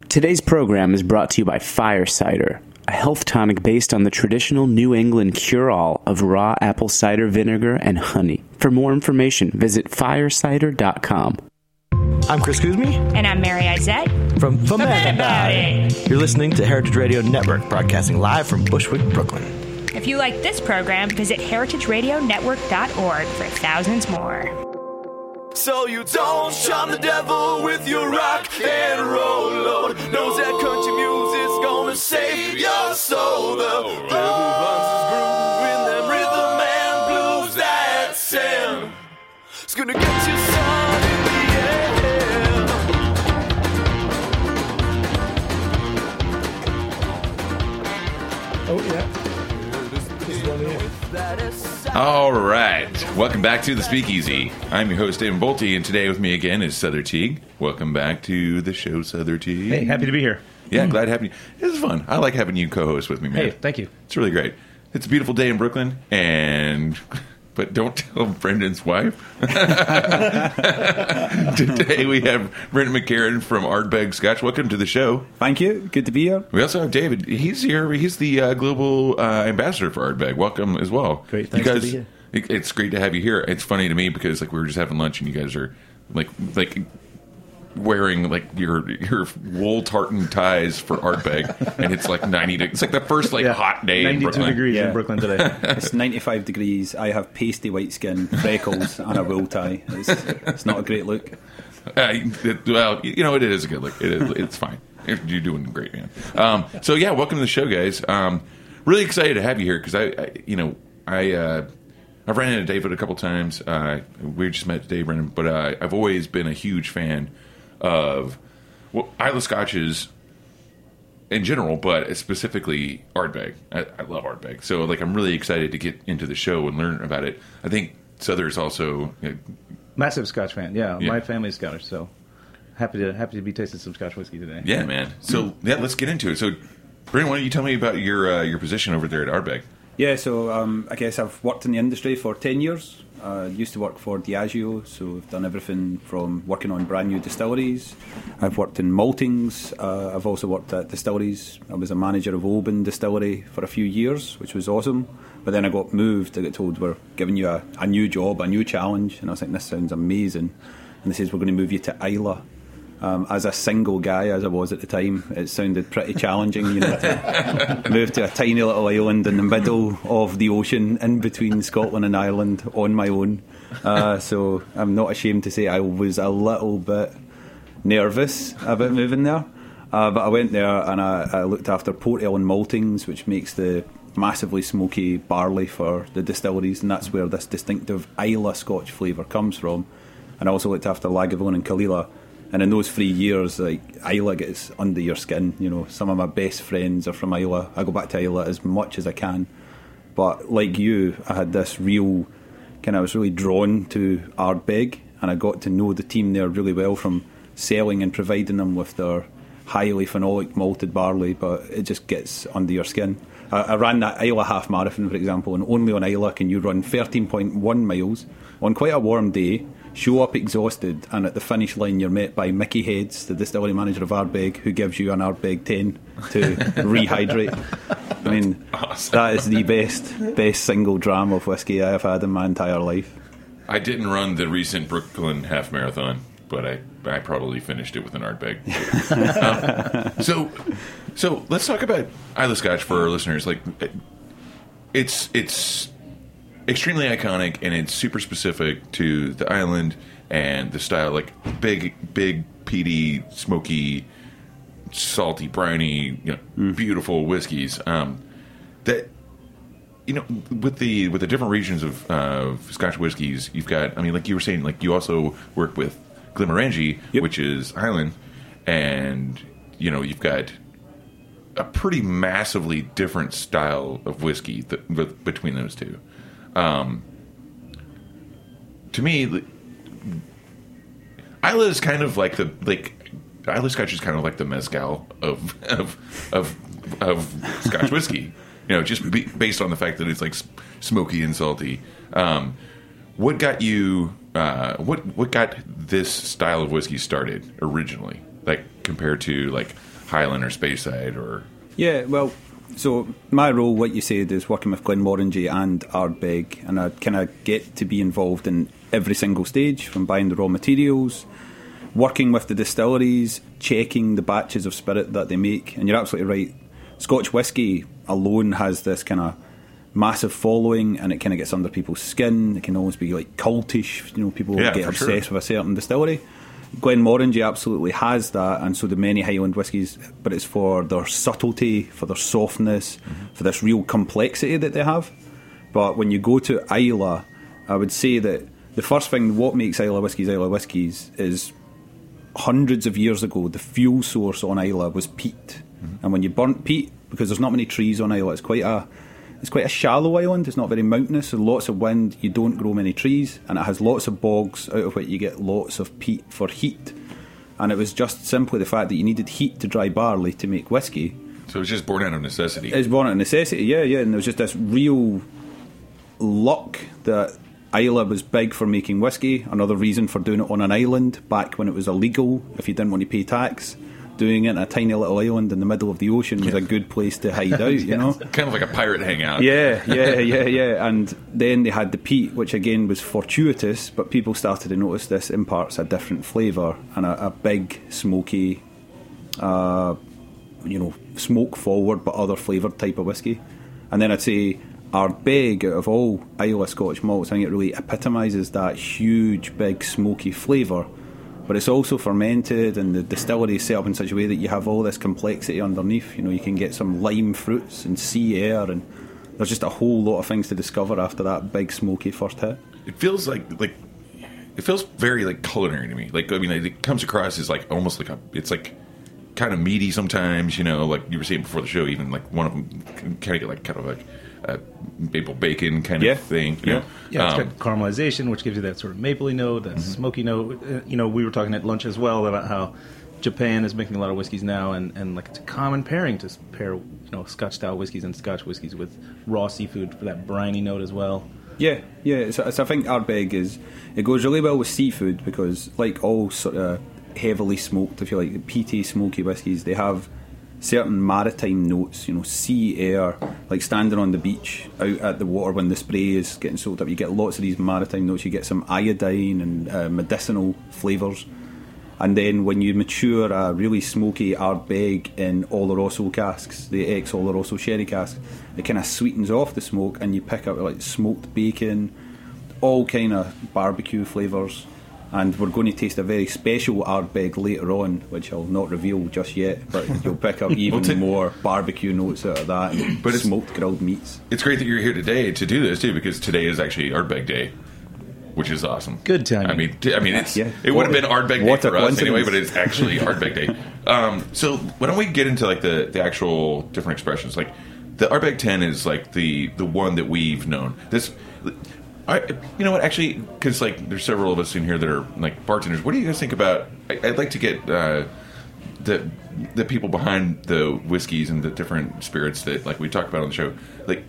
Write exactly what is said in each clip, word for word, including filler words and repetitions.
Today's program is brought to you by Fire Cider, a health tonic based on the traditional New England cure-all of raw apple cider vinegar and honey. For more information, visit fire cider dot com. I'm Chris Kuzmi. And I'm Mary Izette. From Foment About It. You're listening to Heritage Radio Network, broadcasting live from Bushwick, Brooklyn. If you like this program, visit heritage radio network dot org for thousands more. So you don't shun the devil with your rock and roll load. Knows that country music's gonna save your soul. The devil runs his groove in them rhythm and blues that sin. It's gonna get you son in the end. Oh yeah. All right. Welcome back to the Speakeasy. I'm your host, David Bolte, and today with me again is Souther Teague. Welcome back to the show, Souther Teague. Hey, happy to be here. Yeah, glad to have you. This is fun. I like having you co-host with me, man. Hey, thank you. It's really great. It's a beautiful day in Brooklyn, and but don't tell Brendan's wife. Today we have Brendan McCarran from Ardbeg Scotch. Welcome to the show. Thank you. Good to be here. We also have David. He's here. He's the uh, global uh, ambassador for Ardbeg. Welcome as well. Great. Thanks you guys, to be here. It, it's great to have you here. It's funny to me because like we were just having lunch and you guys are like like wearing like your your wool tartan ties for Ardbeg, and it's like ninety. De- it's like the first like Yeah, hot day in ninety-two Brooklyn. degrees Yeah. in Brooklyn today. It's ninety-five degrees. I have pasty white skin, freckles, and a wool tie. It's, it's not a great look. Uh, it, well, you know, it is a good look. It is, it's fine. You're, you're doing great, man. Um, so yeah, welcome to the show, guys. Um, really excited to have you here because I, I, you know, I, uh, I've ran into David a couple times. Uh, we just met today, Brendan, but uh, I've always been a huge fan of well, Islay Scotches in general, but specifically Ardbeg. I, I love Ardbeg, so like I'm really excited to get into the show and learn about it. I think Souther's also. You know, Massive Scotch fan. Yeah, Yeah. my family's Scottish, so happy to happy to be tasting some Scotch whiskey today. Yeah, man. So yeah, let's get into it. So, Brendan, why don't you tell me about your uh, your position over there at Ardbeg? Yeah, so um, I guess I've worked in the industry for ten years. I uh, used to work for Diageo, so I've done everything from working on brand new distilleries. I've worked in maltings. Uh, I've also worked at distilleries. I was a manager of Oban Distillery for a few years, which was awesome. But then I got moved. I got told we're giving you a, a new job, a new challenge. And I was like, this sounds amazing. And they says, we're going to move you to Islay. Um, as a single guy, as I was at the time, it sounded pretty challenging, you know, to move to a tiny little island in the middle of the ocean, in between Scotland and Ireland, on my own. Uh, so I'm not ashamed to say I was a little bit nervous about moving there. Uh, but I went there and I, I looked after Port Ellen Maltings, which makes the massively smoky barley for the distilleries, and that's where this distinctive Islay Scotch flavour comes from. And I also looked after Lagavulin and Kalila. And in those three years, like, Islay gets under your skin. You know, some of my best friends are from Islay. I go back to Islay as much as I can. But like you, I had this real kind of, I was really drawn to Ardbeg, and I got to know the team there really well from selling and providing them with their highly phenolic malted barley, but it just gets under your skin. I, I ran that Islay half marathon, for example, and only on Islay can you run thirteen point one miles on quite a warm day, show up exhausted, and at the finish line you're met by Mickey Heads, the distillery manager of Ardbeg, who gives you an Ardbeg ten to rehydrate. I mean, awesome. That is the best best single dram of whiskey I have had in my entire life. I didn't run the recent Brooklyn half marathon, but I, I probably finished it with an Ardbeg. um, so so let's talk about Islay Scotch for our listeners. Like, it's it's extremely iconic, and it's super specific to the island and the style. Like big, big, peaty, smoky, salty, briny, you know, mm. beautiful whiskeys. Um, that you know, with the with the different regions of uh, Scotch whiskeys, you've got. I mean, like you were saying, like you also work with Glenmorangie, yep. which is Island, and you know, you've got a pretty massively different style of whiskey that, with, between those two. Um, to me, Islay is kind of like the like Islay Scotch is kind of like the mezcal of of of, of Scotch whiskey. You know, just be, based on the fact that it's like smoky and salty. Um, what got you? Uh, what what got this style of whiskey started originally? Like compared to like Highland or Speyside or... Yeah, well, so my role, what you said, is working with Glenmorangie and Ardbeg, and I kind of get to be involved in every single stage, from buying the raw materials, working with the distilleries, checking the batches of spirit that they make. And you're absolutely right, Scotch whisky alone has this kind of massive following, and it kind of gets under people's skin. It can almost be like cultish, you know, people Yeah, get for obsessed sure. with a certain distillery. Glenmorangie absolutely has that, and so do many Highland whiskies, but it's for their subtlety, for their softness, mm-hmm. for this real complexity that they have. But when you go to Islay, I would say that the first thing, what makes Islay whiskies Islay whiskies, is hundreds of years ago, the fuel source on Islay was peat. Mm-hmm. And when you burnt peat, because there's not many trees on Islay, it's quite a It's quite a shallow island. It's not very mountainous. So lots of wind. You don't grow many trees, and it has lots of bogs, out of which you get lots of peat for heat. And it was just simply the fact that you needed heat to dry barley to make whiskey. So it was just born out of necessity. It's born out of necessity, yeah, yeah. And there was just this real luck that Islay was big for making whiskey. Another reason for doing it on an island back when it was illegal, if you didn't want to pay tax. Doing it in a tiny little island in the middle of the ocean was a good place to hide out, you know. Kind of like a pirate hangout. Yeah, yeah, yeah, yeah. And then they had the peat, which again was fortuitous, but people started to notice this imparts a different flavour and a, a big, smoky, uh, you know, smoke forward but other flavoured type of whiskey. And then I'd say Ardbeg, out of all Islay Scotch malts, I think it really epitomises that huge, big, smoky flavour. But it's also fermented, and the distillery is set up in such a way that you have all this complexity underneath. You know, you can get some lime fruits and sea air, and there's just a whole lot of things to discover after that big smoky first hit. It feels like like it feels very like culinary to me. Like I mean, it comes across as like almost like a it's like kind of meaty sometimes. You know, like you were saying before the show, even like one of them can kind of get like kind of like a maple bacon kind Yeah. of thing. You Yeah. know? Yeah, it's Um, got caramelization, which gives you that sort of mapley note, that smoky note. Uh, You know, we were talking at lunch as well about how Japan is making a lot of whiskeys now, and, and like it's a common pairing to pair, you know, Scotch-style whiskeys and Scotch whiskeys with raw seafood for that briny note as well. Yeah, yeah. So, so I think Ardbeg is it goes really well with seafood because, like all sort of heavily smoked, if you like, peaty, smoky whiskies, they have certain maritime notes, you know, sea air, like standing on the beach out at the water when the spray is getting soaked up. You get lots of these maritime notes. You get some iodine and uh, medicinal flavours. And then when you mature a really smoky Ardbeg in Oloroso casks, the ex-Oloroso sherry casks, it kind of sweetens off the smoke, and you pick up like smoked bacon, all kind of barbecue flavours. And we're going to taste a very special Ardbeg later on, which I'll not reveal just yet, but you'll pick up even Well, t- more barbecue notes out of that, and But it's- smoked grilled meats. It's great that you're here today to do this too, because today is actually Ardbeg Day, which is awesome. Good timing. I mean, t- I mean, it's Yeah. it would have What- been Ardbeg Day what a for us anyway, coincidence. but it's actually Ardbeg Day. Um, so why don't we get into like the, the actual different expressions? Like the Ardbeg ten is like the the one that we've known. This, I, you know what? Actually, because like there's several of us in here that are like bartenders. What do you guys think about? I, I'd like to get. Uh, the the people behind the whiskeys and the different spirits that like we talked about on the show, like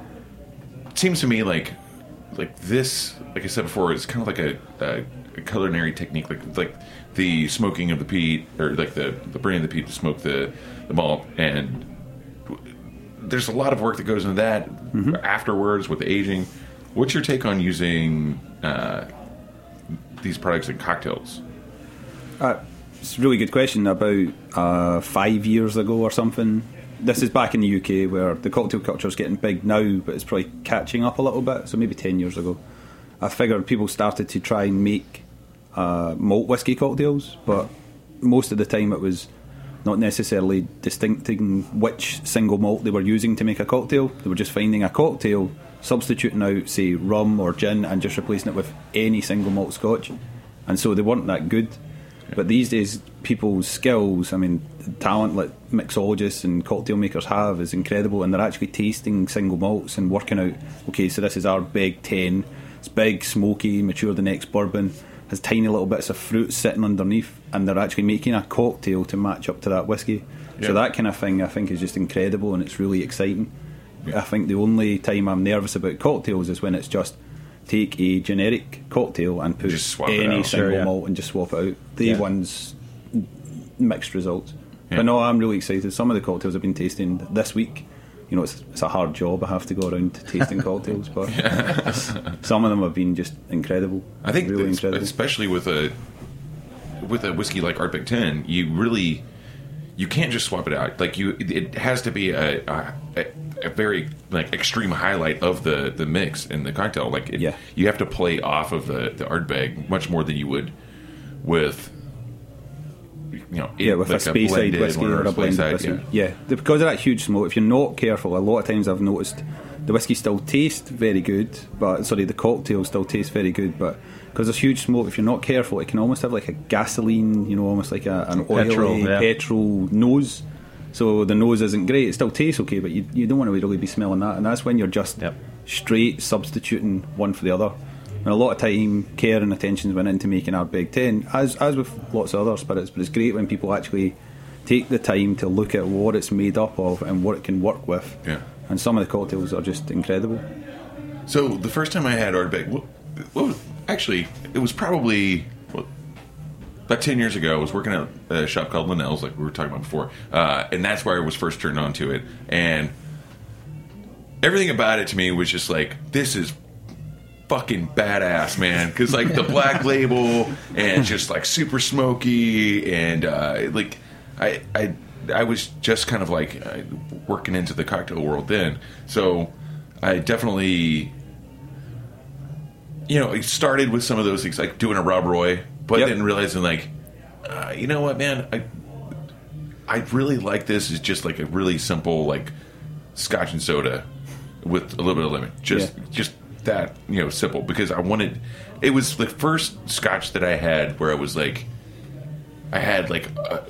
it seems to me like like this, like I said before, is kind of like a, a, a culinary technique, like like the smoking of the peat, or like the the burning of the peat to smoke the the malt, and there's a lot of work that goes into that Mm-hmm. afterwards with the aging. What's your take on using uh, these products in cocktails? Uh, it's a really good question. About uh, five years ago or something, this is back in the U K where the cocktail culture is getting big now, but it's probably catching up a little bit. So maybe ten years ago, I figured people started to try and make uh, malt whiskey cocktails, but most of the time it was not necessarily distincting which single malt they were using to make a cocktail. They were just finding a cocktail, substituting out, say, rum or gin, and just replacing it with any single malt scotch. And so they weren't that good. But these days, people's skills, I mean, the talent that mixologists and cocktail makers have is incredible, and they're actually tasting single malts and working out, okay, so this is our big ten, it's big, smoky, mature the next bourbon, has tiny little bits of fruit sitting underneath, and they're actually making a cocktail to match up to that whiskey. Yeah. So that kind of thing, I think, is just incredible, and it's really exciting. Yeah. I think the only time I'm nervous about cocktails is when it's just take a generic cocktail and put Just swap it any out. single Sure, yeah. malt and just swap it out. The Yeah. ones mixed results. Yeah. But no, I'm really excited. Some of the cocktails I've been tasting this week, you know, it's, it's a hard job. I have to go around tasting cocktails, but some of them have been just incredible. I think, really it's- incredible. especially with a with a whiskey like Ardbeg ten, you really you can't just swap it out. Like you, it has to be a, a, a very like extreme highlight of the, the mix in the cocktail. Like it, Yeah. you have to play off of the the Ardbeg much more than you would with. You know, Yeah, it- with like a Speyside blended whiskey or or a blended Speyside, whiskey. Yeah. The- because of that huge smoke, if you're not careful, a lot of times I've noticed the whiskey still tastes very good, but sorry, the cocktail still tastes very good, but because there's huge smoke, if you're not careful, it can almost have like a gasoline, you know, almost like a, an oily Petrol, yeah. petrol nose. So the nose isn't great. It still tastes okay, but you, you don't want to really be smelling that, and that's when you're just Yep. straight substituting one for the other. And a lot of time, care and attention went into making Ardbeg ten, as as with lots of other spirits. But it's great when people actually take the time to look at what it's made up of and what it can work with. Yeah. And some of the cocktails are just incredible. So the first time I had Ardbeg, what, what was, actually, it was probably what, about ten years ago. I was working at a shop called Linnell's, like we were talking about before, uh, and that's where I was first turned on to it. And everything about it to me was just like, this is fucking badass, man. Because like the black label and just like super smoky and uh, like I I I was just kind of like uh, working into the cocktail world then, so I definitely. You know, it started with some of those things, like doing a Rob Roy, but Yep. then realizing, like, uh, you know what, man, I I really like this as just like a really simple, like, Scotch and soda with a little bit of lemon. Just, Yeah. just that, you know, simple. Because I wanted, it was the first Scotch that I had where I was like, I had like a,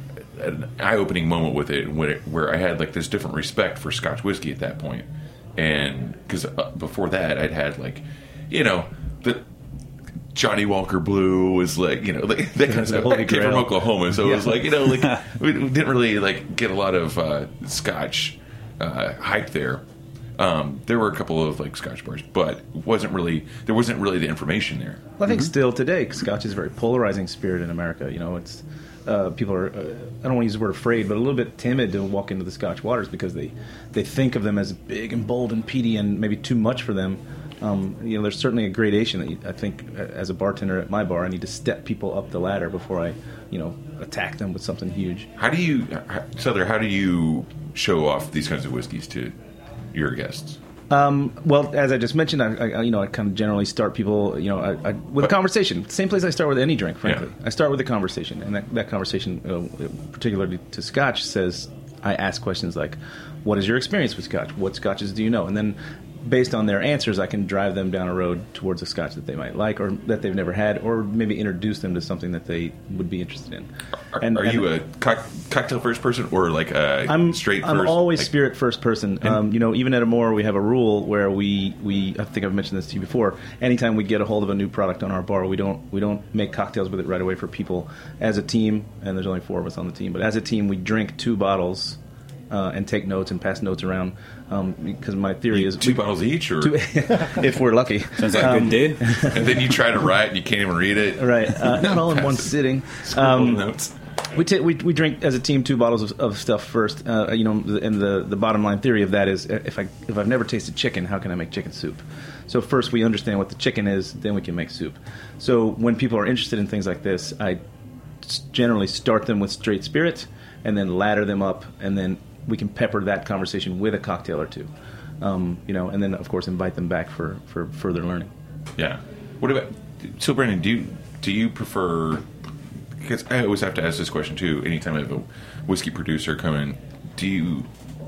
an eye-opening moment with it, where, it, where I had like this different respect for Scotch whiskey at that point. And because uh, before that, I'd had like, you know, the Johnny Walker Blue was like, you know, like, that kind of stuff. Holy I came from Grail. Oklahoma, so it was like, you know, like we we didn't really like get a lot of uh, Scotch uh, hype there. Um, there were a couple of like Scotch bars, but it wasn't really there wasn't really the information there. Well, I think still today, Scotch is a very polarizing spirit in America. You know, it's uh, people are, uh, I don't want to use the word afraid, but a little bit timid to walk into the Scotch waters because they, they think of them as big and bold and peaty and maybe too much for them. Um, you know, there's certainly a gradation that you, I think, uh, as a bartender at my bar, I need to step people up the ladder before I, you know, attack them with something huge. How do you, how- Souther? How do you show off these kinds of whiskeys to your guests? Um, well, as I just mentioned, I, I you know I kind of generally start people, you know, I, I, with a conversation. Same place I start with any drink, frankly. Yeah. I start with a conversation, and that, that conversation, uh, particularly to Scotch, says I ask questions like, "What is your experience with Scotch? What Scotches do you know?" And then, based on their answers, I can drive them down a road towards a Scotch that they might like, or that they've never had, or maybe introduce them to something that they would be interested in. Are, And- are and- you a cock, cocktail first person or like a I'm straight I'm first? always like, spirit first person. Um, you know, even at Amore, we have a rule where we, we I think I've mentioned this to you before. Anytime we get a hold of a new product on our bar, we don't we don't make cocktails with it right away for people. As a team, and there's only four of us on the team, but as a team, we drink two bottles uh, and take notes and pass notes around. Um, because my theory is two we- bottles each, or two- if we're lucky. Sounds like a good day. and then you try to write and you can't even read it. Right, uh, not all in one sitting. Um, notes. We, ta we we drink as a team two bottles of, of stuff first. Uh, you know, and the the bottom line theory of that is if I if I've never tasted chicken, how can I make chicken soup? So first we understand what the chicken is, then we can make soup. So when people are interested in things like this, I s- generally start them with straight spirit, and then ladder them up, and then we can pepper that conversation with a cocktail or two. Um, you know, and then of course invite them back for, for further learning. Yeah. What about so, Brandon? Do you do you prefer? Because I always have to ask this question too. Anytime I have a whiskey producer come in, do you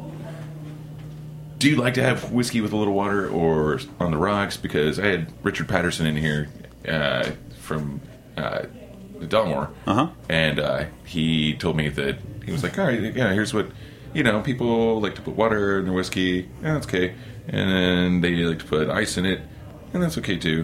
do you like to have whiskey with a little water or on the rocks? Because I had Richard Patterson in here uh, from uh, Dalmore, Uh-huh. and uh, he told me that he was like, "All right, yeah, here's what." You know, people like to put water in their whiskey, and that's okay. And then they like to put ice in it, and that's okay too.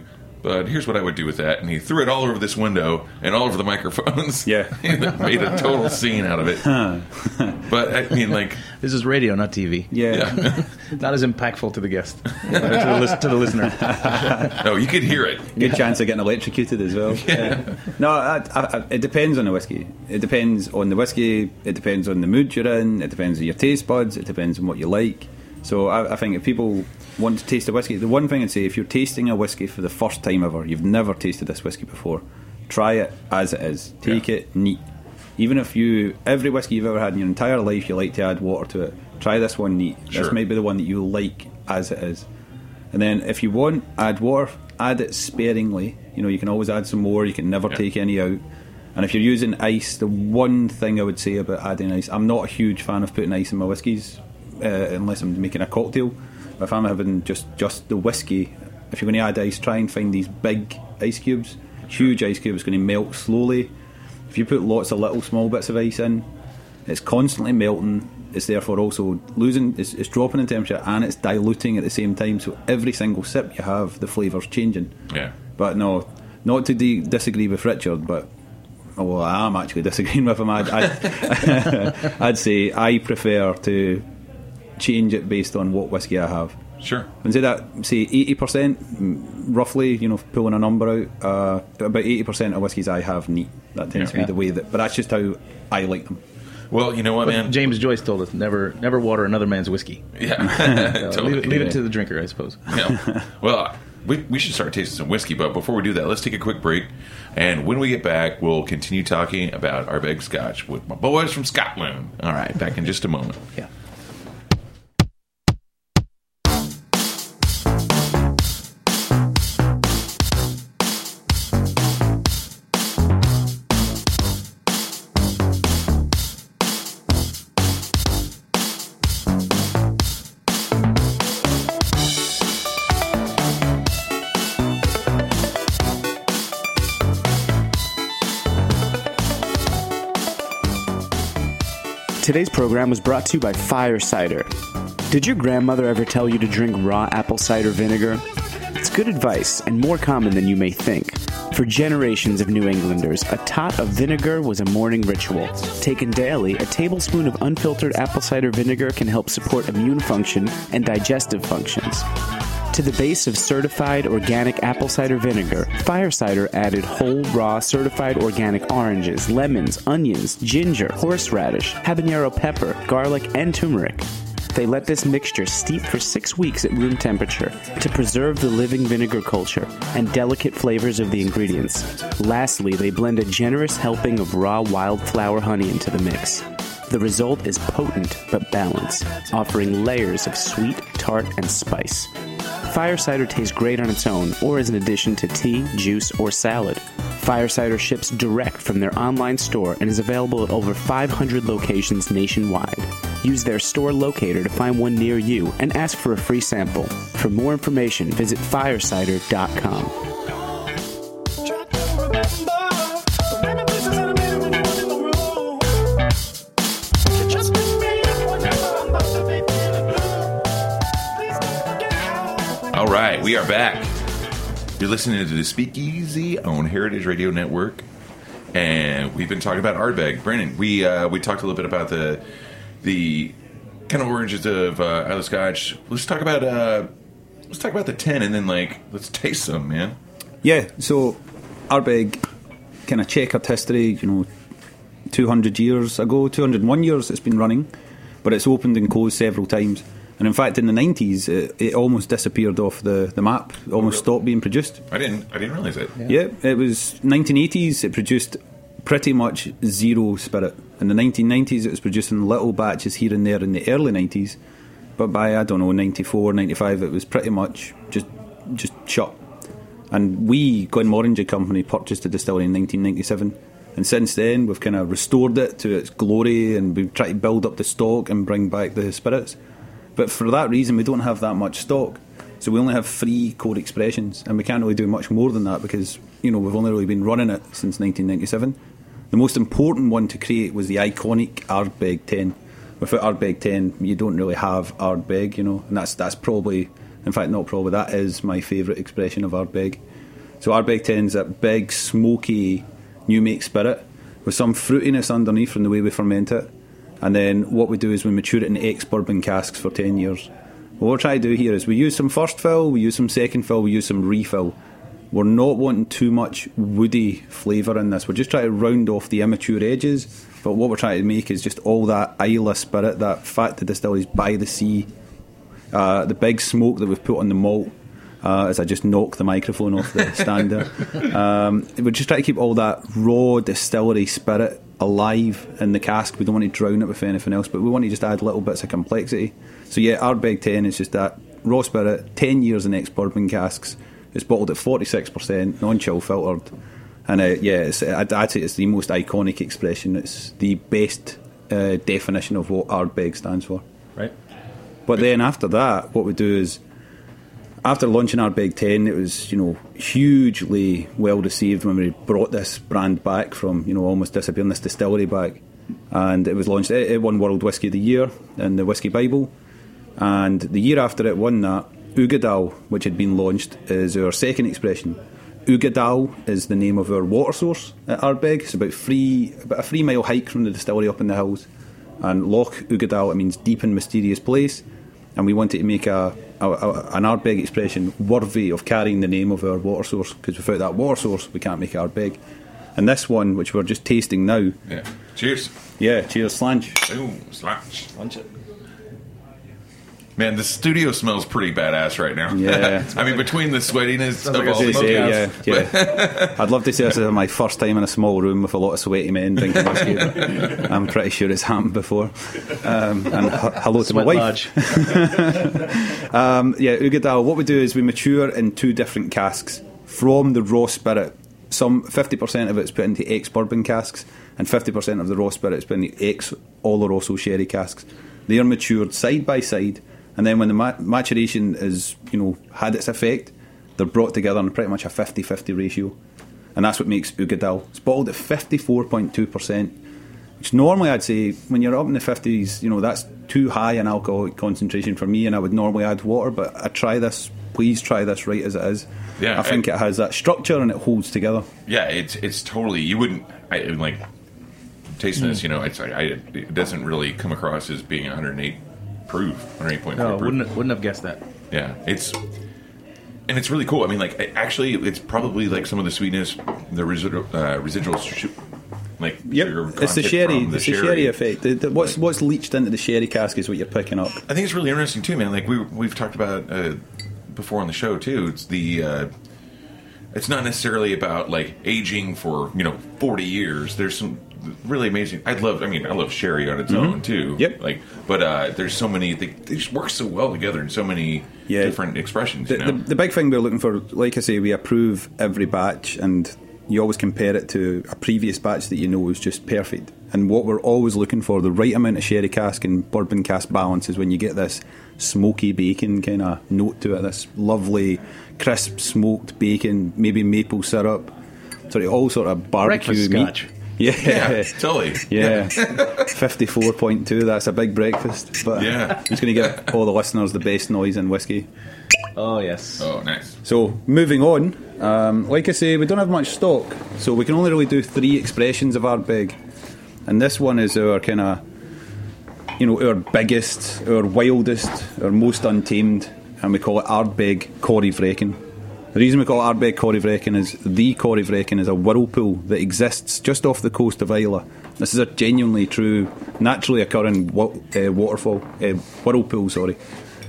but here's what I would do with that. And he threw it all over this window and all over the microphones. Yeah. Made a total scene out of it. But, I mean, like... This is radio, not T V. Yeah. Yeah. Not as impactful to the guest, or to, the lis- to the listener. No, you could hear it. Good chance of getting electrocuted as well. Yeah. No, I, I, I, it depends on the whiskey. It depends on the whiskey. It depends on the mood you're in. It depends on your taste buds. It depends on what you like. So I, I think if people want to taste a whiskey, the one thing I'd say, if you're tasting a whiskey for the first time ever, you've never tasted this whiskey before, try it as it is. Take Yeah. it neat. Even if you, every whiskey you've ever had in your entire life, you like to add water to it, try this one neat. Sure. This might be the one that you like as it is. And then if you want, add water, add it sparingly. You know, you can always add some more, you can never Yeah. take any out. And if you're using ice, the one thing I would say about adding ice, I'm not a huge fan of putting ice in my whiskies, uh, unless I'm making a cocktail. But if I'm having just, just the whiskey, if you're going to add ice, try and find these big ice cubes. Huge ice cube is going to melt slowly. If you put lots of little small bits of ice in, it's constantly melting. It's therefore also losing, it's, it's dropping in temperature and it's diluting at the same time. So every single sip you have, the flavour's changing. Yeah. But no, not to de- disagree with Richard, but oh, well, I am actually disagreeing with him. I'd, I'd, I'd say I prefer to change it based on what whiskey I have. Sure. And say that, say eighty percent, roughly, you know, pulling a number out, uh, about eighty percent of whiskies I have neat. That tends to Yeah. be the way that, but that's just how I like them. Well, you know what, man? James Joyce told us never, never water another man's whiskey. Yeah. So Totally. leave, it, leave it to the drinker, I suppose. Yeah. Well, we, we should start tasting some whiskey, but before we do that, let's take a quick break. And when we get back, we'll continue talking about Ardbeg Scotch with my boys from Scotland. All right, back in just a moment. Yeah. Today's program was brought to you by Fire Cider. Did your grandmother ever tell you to drink raw apple cider vinegar? It's good advice and more common than you may think. For generations of New Englanders, a tot of vinegar was a morning ritual. Taken daily, a tablespoon of unfiltered apple cider vinegar can help support immune function and digestive functions. To the base of certified organic apple cider vinegar, Fire Cider added whole, raw, certified organic oranges, lemons, onions, ginger, horseradish, habanero pepper, garlic, and turmeric. They let this mixture steep for six weeks at room temperature to preserve the living vinegar culture and delicate flavors of the ingredients. Lastly, they blend a generous helping of raw wildflower honey into the mix. The result is potent but balanced, offering layers of sweet, tart, and spice. Fire Cider tastes great on its own or as an addition to tea, juice, or salad. Fire Cider ships direct from their online store and is available at over five hundred locations nationwide. Use their store locator to find one near you and ask for a free sample. For more information, visit fire cider dot com. All right, we are back. You're listening to the Speakeasy on Heritage Radio Network, and we've been talking about Ardbeg. Brandon, we uh, we talked a little bit about the the kind of origins of uh, Islay Scotch. Let's talk about uh, let's talk about the ten, and then like let's taste some, man. Yeah, so Ardbeg, kind of checkered history, you know, two hundred years ago, two hundred one years it's been running, but it's opened and closed several times. And in fact, in the nineties, it, it almost disappeared off the, the map, it almost stopped being produced. I didn't I didn't realize that. Yeah. yeah, it was nineteen eighties, it produced pretty much zero spirit. In the nineteen nineties, it was producing little batches here and there in the early nineties, but by, I don't know, ninety-four, ninety-five, it was pretty much just just shut. And we, Glenmorangie Company, purchased the distillery in nineteen ninety-seven, and since then we've kind of restored it to its glory, and we've tried to build up the stock and bring back the spirits. But for that reason, we don't have that much stock. So we only have three core expressions, and we can't really do much more than that because, you know, we've only really been running it since nineteen ninety-seven. The most important one to create was the iconic Ardbeg ten. Without Ardbeg ten, you don't really have Ardbeg, you know, and that's that's probably, in fact, not probably, that is my favourite expression of Ardbeg. So Ardbeg ten is that big, smoky, new make spirit with some fruitiness underneath from the way we ferment it. And then what we do is we mature it in ex-bourbon casks for ten years. What we're trying to do here is we use some first fill, we use some second fill, we use some refill. We're not wanting too much woody flavour in this. We're just trying to round off the immature edges. But what we're trying to make is just all that Islay spirit, that fact the distilleries by the sea, uh, the big smoke that we've put on the malt. Uh, as I just knock the microphone off the stand there. Um, we're just trying to keep all that raw distillery spirit alive in the cask. We don't want to drown it with anything else, but we want to just add little bits of complexity. So yeah, Ardbeg ten is just that raw spirit, ten years in ex-bourbon casks. It's bottled at forty-six percent, non-chill filtered. And uh, yeah, it's, I'd, I'd say it's the most iconic expression. It's the best uh, definition of what Ardbeg stands for. Right. But then after that, what we do is, after launching Ardbeg ten, it was, you know, hugely well received when we brought this brand back from, you know, almost disappearing, this distillery back. And it was launched, it, it won World Whisky of the Year in the Whisky Bible. And the year after it won that, Uigeadail, which had been launched, is our second expression. Uigeadail is the name of our water source at Ardbeg. It's about three, about a three mile hike from the distillery up in the hills. And Loch Uigeadail, it means deep and mysterious place. And we wanted to make a, a, a an Ardbeg expression worthy of carrying the name of our water source, because without that water source we can't make Ardbeg. And this one, which we're just tasting now, Yeah. Cheers. yeah, cheers, slange. Ooh, slash. Lunch it. Man, the studio smells pretty badass right now. Yeah. I mean, between the sweatiness of like a all these Say, yeah, cans. yeah. I'd love to say this is my first time in a small room with a lot of sweaty men drinking whiskey. I'm pretty sure it's happened before. Um, and h- hello to my Sweat wife. lodge. Um, yeah, Uigeadail, what we do is we mature in two different casks from the raw spirit. Some fifty percent of it's put into ex-bourbon casks, and fifty percent of the raw spirit is put into ex-Oloroso sherry casks. They are matured side by side, and then when the ma- maturation is, you know, had its effect, they're brought together in pretty much a fifty-fifty ratio. And that's what makes Uigeadail. It's bottled at fifty-four point two percent, which normally I'd say, when you're up in the fifties, you know, that's too high an alcoholic concentration for me, and I would normally add water, but I try this, please try this right as it is. Yeah, I think I- it has that structure and it holds together. Yeah, it's it's totally. You wouldn't I, like tasting this. You know, it's I, it doesn't really come across as being one hundred eight proof, one hundred eight point four No, proof. wouldn't wouldn't have guessed that. Yeah, it's and it's really cool. I mean, like it- actually, it's probably like some of the sweetness, the residual uh, residual sh- like sugar It's the content sherry, from the it's the sherry effect. The, the, what's what's leached into the sherry cask is what you're picking up. I think it's really interesting too, man. Like we we've talked about uh, before on the show too. It's the uh, it's not necessarily about like aging for you know forty years. There's some really amazing. I love. I mean, I love sherry on its own too. Yep. Like, but uh, there's so many. They, they just work so well together in so many Yeah. different expressions. The, You know? the, the big thing we're looking for, like I say, we approve every batch, and you always compare it to a previous batch that you know is just perfect. And what we're always looking for, the right amount of sherry cask and bourbon cask balance, is when you get this smoky bacon kind of note to it, this lovely crisp smoked bacon, maybe maple syrup, sort of all sort of barbecue Breakfast meat. scotch. Yeah, yeah, totally. yeah, fifty-four point two. That's a big breakfast. But Yeah. I'm just going to give all the listeners the best noise in whiskey. Oh yes. Oh, nice. So moving on, um, like I say, we don't have much stock, so we can only really do three expressions of Ardbeg, and this one is our kind of, you know, our biggest, our wildest, our most untamed, and we call it Ardbeg Corryvreckan. The reason we call it Ardbeg Corryvreckan is the Corryvreckan is a whirlpool that exists just off the coast of Islay. This is a genuinely true, naturally occurring wa- uh, waterfall, uh, whirlpool, sorry.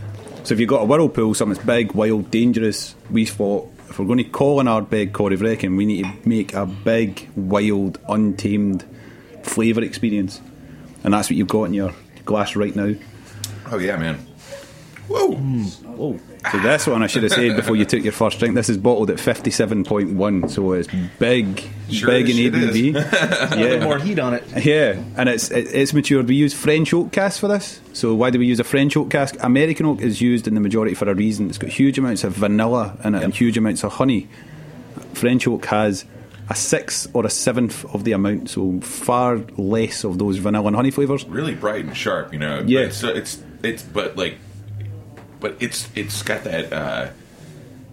So if you've got a whirlpool, something that's big, wild, dangerous, we thought, if we're going to call an Ardbeg Corryvreckan, we need to make a big, wild, untamed flavour experience. And that's what you've got in your glass right now. Oh yeah, man. Whoa. Whoa. So this one, I should have said before you took your first drink, this is bottled at fifty-seven point one, so it's big, Sure big as in shit A B V. A bit more Yeah. heat on it. Yeah, and it's it, it's matured. We use French oak cask for this. So why do we use a French oak cask? American oak is used in the majority for a reason. It's got huge amounts of vanilla in it and huge amounts of honey. French oak has a sixth or a seventh of the amount, so far less of those vanilla and honey flavours. Really bright and sharp, you know. Yeah. But it's, it's it's but like, but it's it's got that uh,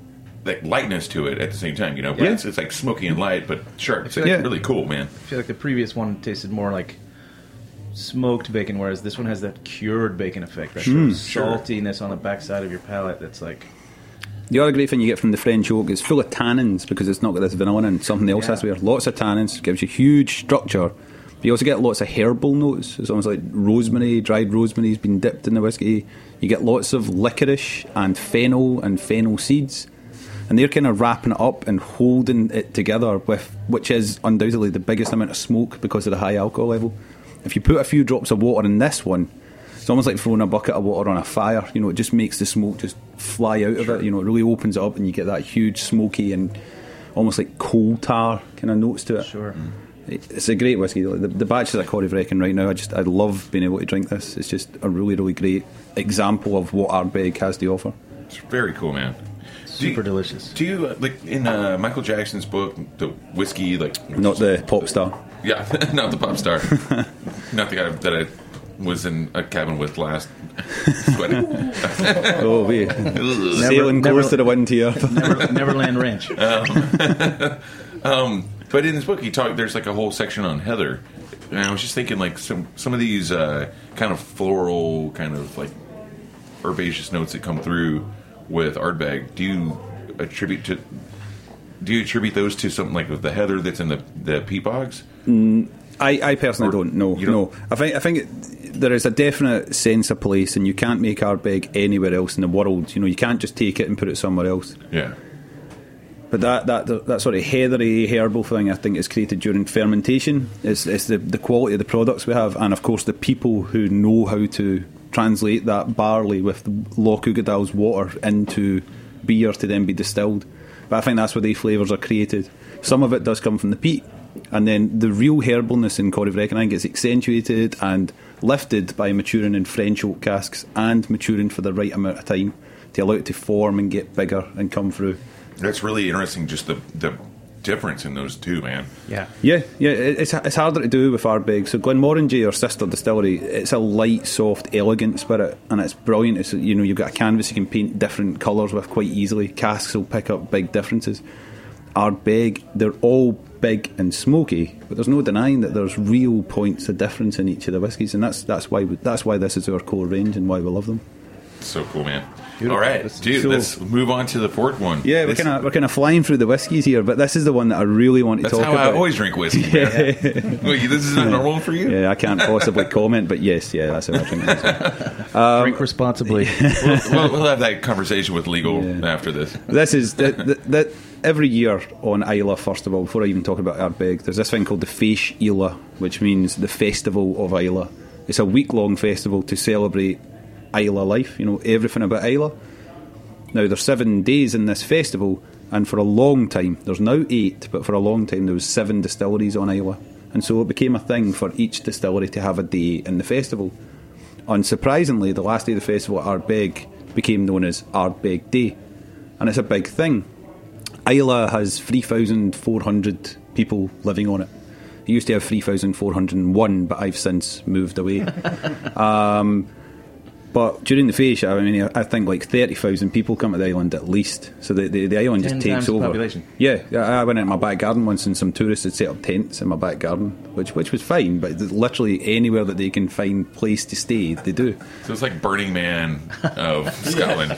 like lightness to it at the same time. You know, but Yeah. it's, it's like smoky and light, but sharp. It's like Yeah. really cool, man. I feel like the previous one tasted more like smoked bacon, whereas this one has that cured bacon effect, that Hmm. saltiness on the backside of your palate. That's like The other great thing you get from the French oak is full of tannins because it's not got this vanilla in it. Something else Yeah. has to be there. Lots of tannins, gives you huge structure. But you also get lots of herbal notes. It's almost like rosemary, dried rosemary's been dipped in the whiskey. You get lots of licorice and fennel and fennel seeds. And they're kind of wrapping it up and holding it together with, which is undoubtedly the biggest amount of smoke because of the high alcohol level. If you put a few drops of water in this one, it's almost like throwing a bucket of water on a fire. You know, it just makes the smoke just fly out of it. You know, it really opens it up and you get that huge smoky and almost like coal tar kind of notes to it. sure. It's a great whiskey. The, the batches at Corrie Vrecken right now, I just I love being able to drink this. It's just a really, really great example of what Ardbeg has to offer. It's very cool, man. Super delicious. Do you uh, like in uh, Michael Jackson's book, the whiskey, like Not the pop star. yeah, not the pop star, not the guy that I was in a cabin with last sweating. Oh, wait. Sailing never- close to the wind here. Never, Neverland Ranch. Um, but in his book, he talked. There's like a whole section on heather, and I was just thinking, like some some of these uh, kind of floral, kind of like herbaceous notes that come through with Ardbeg. Do you attribute to? Do you attribute those to something like the heather that's in the the peat bogs? I, I personally Or don't. No, you don't- no. I think I think it, there is a definite sense of place, and you can't make Ardbeg anywhere else in the world. You know, you can't just take it and put it somewhere else. Yeah. But that, that that sort of heathery herbal thing, I think, is created during fermentation. It's, it's the, the quality of the products we have, and of course the people who know how to translate that barley with Loch Ugadal's water into beer to then be distilled. But I think that's where the flavours are created. Some of it does come from the peat, and then the real herbalness in Corrie Vrecken, I think, gets accentuated and lifted by maturing in French oak casks and maturing for the right amount of time to allow it to form and get bigger and come through. That's really interesting. Just the the difference in those two, man. Yeah. Yeah, yeah, it- it's it's harder to do with Ardbeg. So Glenmorangie, our sister distillery, it's a light, soft, elegant spirit, and it's brilliant. It's, you know, you've got a canvas you can paint different colours with quite easily. Casks will pick up big differences. Ardbeg, they're all big and smoky, but there's no denying that there's real points of difference in each of the whiskies, and that's that's why we, that's why this is our core range and why we love them. So cool, man. Beautiful. All right, dude. So- let's move on to the fourth one. Yeah, we're This- kind of we're kind of flying through the whiskies here, but this is the one that I really want to That's talk how about. I always drink whiskey. Man. Wait, this is not normal for you? Yeah, I can't possibly comment, but yes, yeah, that's how I drink it. Drink responsibly. we'll, we'll, we'll have that conversation with legal Yeah. after this. This is that that every year on Islay. First of all, before I even talk about Ardbeg, there's this thing called the Feis Islay, which means the Festival of Islay. It's a week-long festival to celebrate Islay life. You know, everything about Islay. Now there's seven days in this festival, and for a long time, there's now eight, but for a long time there was seven distilleries on Islay, and so it became a thing for each distillery to have a day in the festival. Unsurprisingly, the last day of the festival at Ardbeg became known as Ardbeg Day, and it's a big thing. Islay has three thousand four hundred people living on it. It used to have three thousand four hundred one, but I've since moved away. um, but during the Feis, I mean, I think like thirty thousand people come to the island at least. So the, the, the island Ten just takes times the over. population. Yeah, I I went in my back garden once and some tourists had set up tents in my back garden, which which was fine, but literally anywhere that they can find place to stay, they do. So it's like Burning Man of Scotland.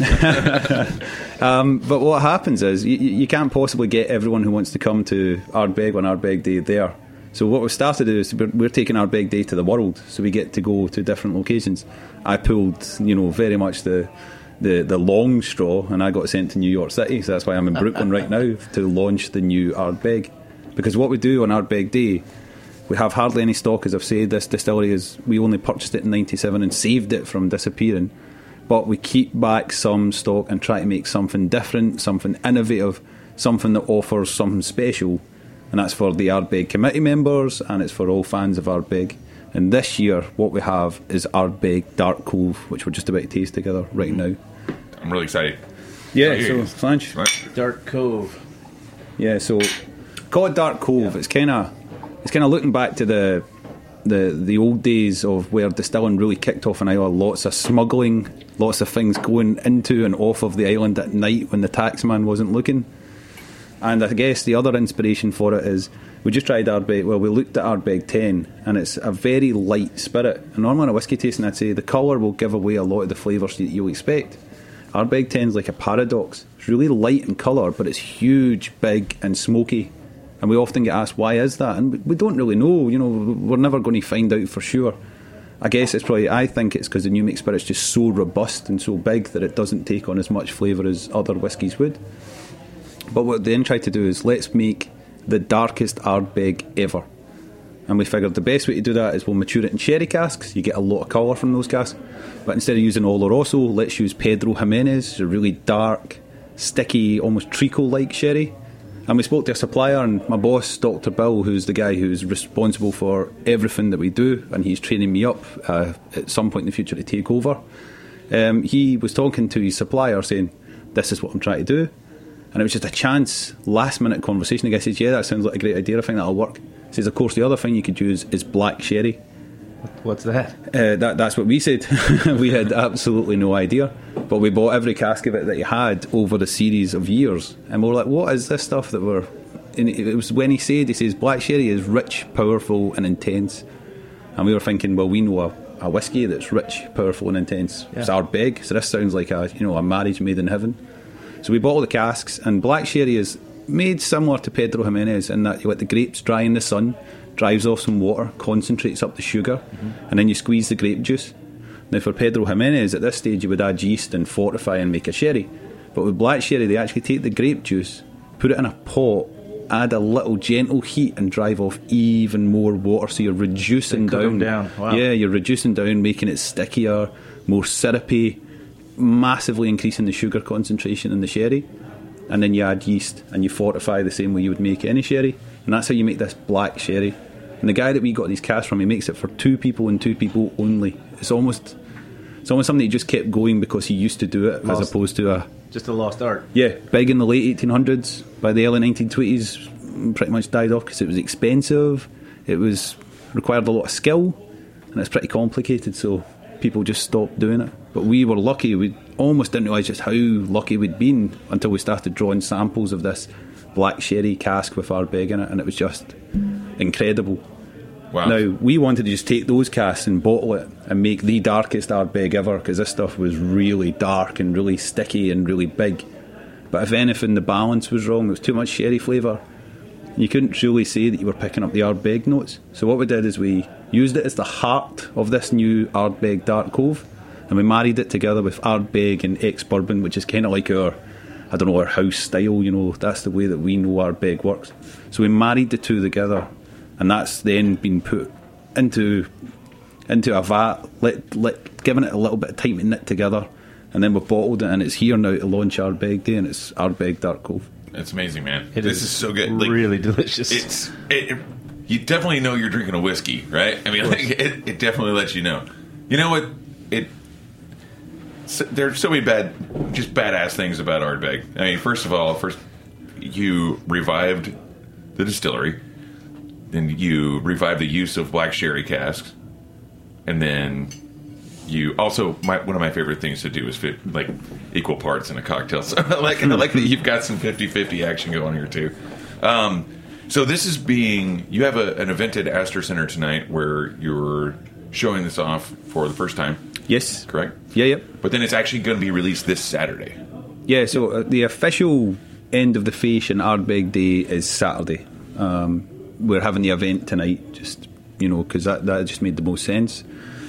Um, but what happens is you, you can't possibly get everyone who wants to come to Ardbeg on Ardbeg Day there. So what we've started is we're, we're taking Ardbeg Day to the world, so we get to go to different locations. I pulled, you know, very much the the, the long straw, and I got sent to New York City, so that's why I'm in Brooklyn right now to launch the new Ardbeg. Because what we do on Ardbeg Day, we have hardly any stock, as I've said. This distillery is, we only purchased it in ninety-seven and saved it from disappearing. But we keep back some stock and try to make something different, something innovative, something that offers something special. And that's for the Ardbeg committee members, and it's for all fans of Ardbeg. And this year, what we have is Ardbeg Dark Cove, which we're just about to taste together right now. I'm really excited. Yeah, Right here. so Flange. Right. Dark Cove. Yeah, so call it Dark Cove. It's kind of it's kind of looking back to the the the old days of where distilling really kicked off in Ireland. Lots of smuggling, lots of things going into and off of the island at night when the taxman wasn't looking. And I guess the other inspiration for it is we just tried Ardbeg. Well, we looked at Ardbeg ten, and it's a very light spirit. And normally in a whisky tasting, I'd say the colour will give away a lot of the flavours that you'll expect. Ardbeg ten is like a paradox. It's really light in colour, but it's huge, big, and smoky. And we often get asked, why is that? And we don't really know. You know, we're never going to find out for sure. I guess it's probably, I think it's because the New Make Spirit's just so robust and so big that it doesn't take on as much flavour as other whiskies would. But what they then tried to do is let's make the darkest Ardbeg ever. And we figured the best way to do that is we'll mature it in sherry casks. You get a lot of colour from those casks. But instead of using Oloroso, let's use Pedro Jimenez, a really dark, sticky, almost treacle-like sherry. And we spoke to a supplier, and my boss, Doctor Bill, who's the guy who's responsible for everything that we do, and he's training me up uh, at some point in the future to take over. Um, he was talking to his supplier saying, this is what I'm trying to do. And it was just a chance, last-minute conversation. The guy says, yeah, that sounds like a great idea. I think that'll work. He says, of course, the other thing you could use is black sherry. What's that? Uh, that that's what we said. We had absolutely no idea. But we bought every cask of it that he had over the series of years. And we were like, what is this stuff that we're... And it was when he said, he says, black sherry is rich, powerful, and intense. And we were thinking, well, we know a, a whiskey that's rich, powerful, and intense. Yeah. It's Ardbeg. So this sounds like a, you know, a marriage made in heaven. So we bought all the casks, and black sherry is made similar to Pedro Jimenez in that you let the grapes dry in the sun, drives off some water, concentrates up the sugar, mm-hmm. and then you squeeze the grape juice. Now for Pedro Jimenez, at this stage you would add yeast and fortify and make a sherry. But with black sherry, they actually take the grape juice, put it in a pot, add a little gentle heat and drive off even more water. So you're reducing down. down. Wow. Yeah, you're reducing down, making it stickier, more syrupy, massively increasing the sugar concentration in the sherry. And then you add yeast and you fortify the same way you would make any sherry. And that's how you make this black sherry. And the guy that we got these casks from, he makes it for two people and two people only. It's almost it's almost something he just kept going because he used to do it, lost, as opposed to a... Just a lost art. Yeah, big in the late eighteen hundreds. By the early nineteen twenties, pretty much died off because it was expensive. It was required a lot of skill. And it's pretty complicated, so people just stopped doing it. But we were lucky. We almost didn't realise just how lucky we'd been until we started drawing samples of this black sherry cask with Ardbeg in it, and it was just incredible. Wow. Now, we wanted to just take those casks and bottle it and make the darkest Ardbeg ever, because this stuff was really dark and really sticky and really big. But if anything, the balance was wrong. There was too much sherry flavour. You couldn't truly say that you were picking up the Ardbeg notes. So what we did is we used it as the heart of this new Ardbeg Dark Cove, and we married it together with Ardbeg and ex-bourbon, which is kind of like our, I don't know, our house style, you know, that's the way that we know Ardbeg works. So we married the two together, and that's then been put into into a vat, let, let, given it a little bit of time to knit together, and then we've bottled it, and it's here now to launch Ardbeg Day, and it's Ardbeg Dark Cove. It's amazing, man. It this is is so good. Like, really delicious. It's it, it, you definitely know you're drinking a whiskey, right? I mean, like, it, it definitely lets you know. You know what? It so, there's so many bad, just badass things about Ardbeg. I mean, first of all, first you revived the distillery, then you revived the use of black sherry casks, and then you also, my, one of my favorite things to do is fit like equal parts in a cocktail. So I like, I like that you've got some fifty-fifty action going here too. Um, so this is being, you have a, an event at Astor Center tonight where you're showing this off for the first time. Yes. Correct? Yeah, yep. But then it's actually going to be released this Saturday. Yeah, so uh, the official end of the Fèis and Ardbeg Day is Saturday. Um, we're having the event tonight, just, you know, because that, that just made the most sense.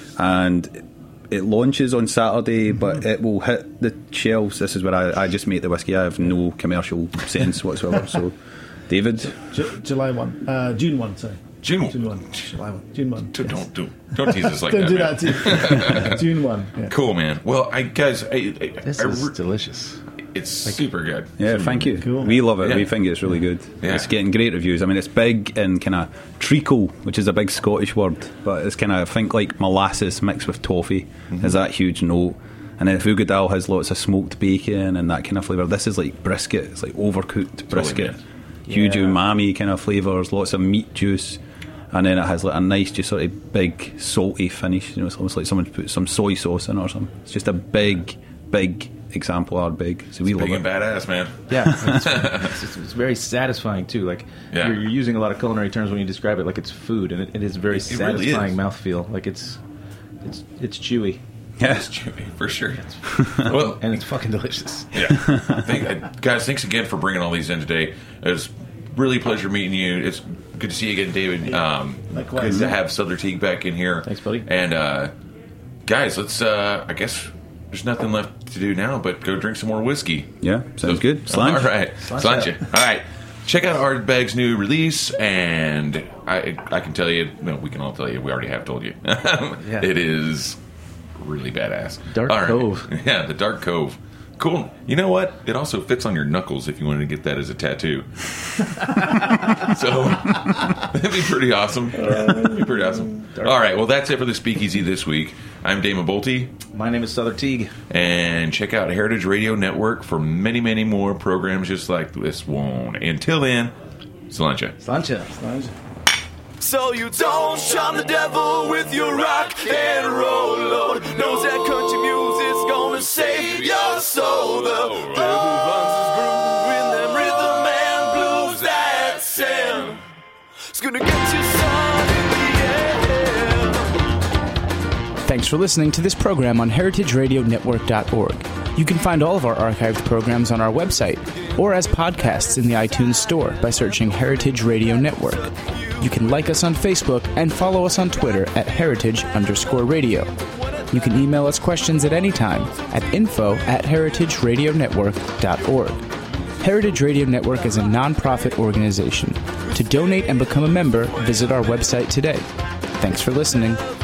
And it launches on Saturday, but it will hit the shelves. This is where I, I just make the whiskey. I have no commercial sense whatsoever. So, David? J- July first. Uh, June first, sorry. June, June first. July first. June first. Don't, yes. don't, do, don't tease us like don't that. Don't do that too. June first. Yeah. Cool, man. Well, I guys, I, I, This I, is I, delicious. It's super good. Yeah, thank you. Cool. We love it. Yeah. We think it's really good. Yeah. It's getting great reviews. I mean, it's big in kind of treacle, which is a big Scottish word, but it's kind of, I think, like molasses mixed with toffee. Mm-hmm. Has that huge note. And then Fougadal has lots of smoked bacon and that kind of flavour. This is like brisket. It's like overcooked brisket. man. Huge Yeah. umami kind of flavours. Lots of meat juice. and then it has like a nice, just sort of big salty finish. You know, it's almost like someone's put some soy sauce in or something. It's just a big, big example Ardbeg. So we It's love big it. and badass, man. Yeah, it's, it's, it's, it's very satisfying too. Like Yeah. you're, you're using a lot of culinary terms when you describe it, like it's food, and it, it is very It really satisfying is. mouthfeel. Like it's it's it's chewy. Yeah. It's chewy, for sure. Well, and it's fucking delicious. Yeah. Thank, uh, guys, thanks again for bringing all these in today. It was really a pleasure meeting you. It's good to see you again, David. Um, Likewise. Good to have Souther Teague back in here. Thanks, buddy. And, uh, guys, let's, uh, I guess there's nothing left to do now but go drink some more whiskey. Yeah, sounds good. Slange. All right. Slange. Slange. All right. Check out Ardbeg's new release, and I I can tell you, well, we can all tell you, we already have told you. Yeah. It is really badass. Dark All right. Cove. Yeah, the Dark Cove. Cool. You know what? It also fits on your knuckles if you wanted to get that as a tattoo. So that'd be pretty awesome. That'd be pretty awesome. All right. Well, that's it for the Speakeasy this week. I'm Damon Bolte, My name is Souther Teague. and check out Heritage Radio Network for many, many more programs just like this one. Until then, Slancha. Slancha. So you don't shun the devil with your rock and roll load. Knows that country music's gonna save your soul. The devil runs his groove in them rhythm and blues that sound. It's gonna get you sun in the air. Thanks for listening to this program on heritage radio network dot org. You can find all of our archived programs on our website or as podcasts in the iTunes Store by searching Heritage Radio Network. You can like us on Facebook and follow us on Twitter at heritage underscore radio. You can email us questions at any time at info at heritage radio network dot org. Heritage Radio Network is a non-profit organization. To donate and become a member, visit our website today. Thanks for listening.